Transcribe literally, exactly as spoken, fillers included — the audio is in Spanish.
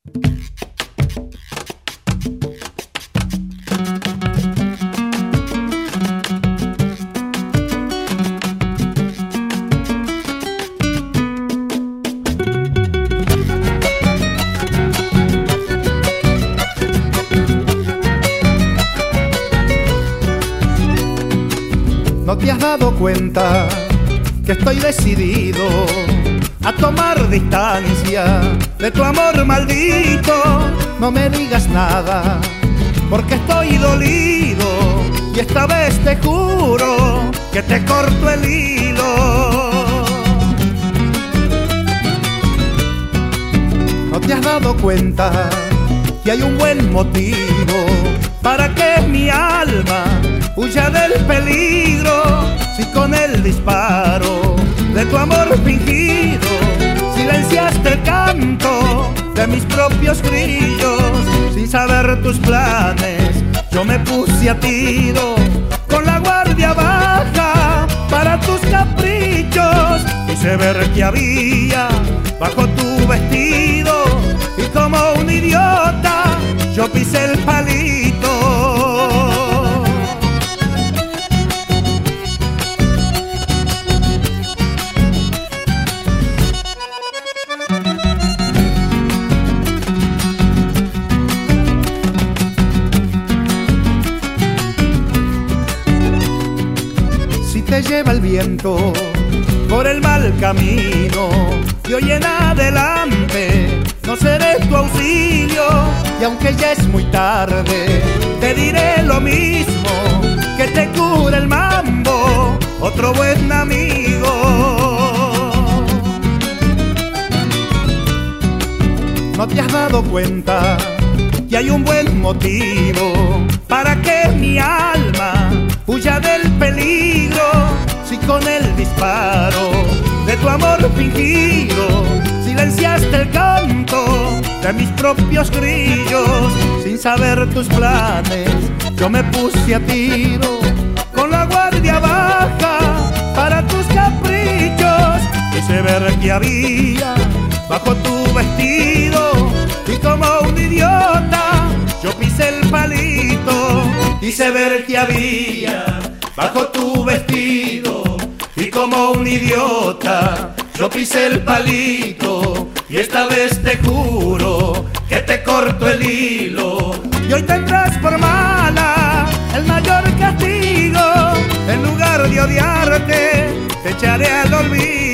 ¿No te has dado cuenta que estoy decidido a tomar distancia de tu amor maldito? No me digas nada, porque estoy dolido y esta vez te juro que te corto el hilo. ¿No te has dado cuenta que hay un buen motivo para que mi alma huya del peligro? Si con el disparo de tu amor fingido silenciaste el canto de mis propios grillos, sin saber tus planes yo me puse a tiro con la guardia baja para tus caprichos. Quise ver qué había bajo tu vestido y como un idiota yo pisé el palito. Te lleva el viento por el mal camino y hoy en adelante no seré tu auxilio, y aunque ya es muy tarde te diré lo mismo, que te cura el mambo otro buen amigo. ¿No te has dado cuenta que hay un buen motivo para que mi alma huya del peligro? Si con el disparo de tu amor fingido silenciaste el canto de mis propios grillos, sin saber tus planes yo me puse a tiro con la guardia baja para tus caprichos. Quise ver qué había bajo tu vestido y como un idiota yo pisé el palito. Quise ver qué había bajo tu vestido y como un idiota yo pisé el palito, y esta vez te juro que te corto el hilo. Y hoy tendrás por mala el mayor castigo, en lugar de odiarte te echaré al olvido.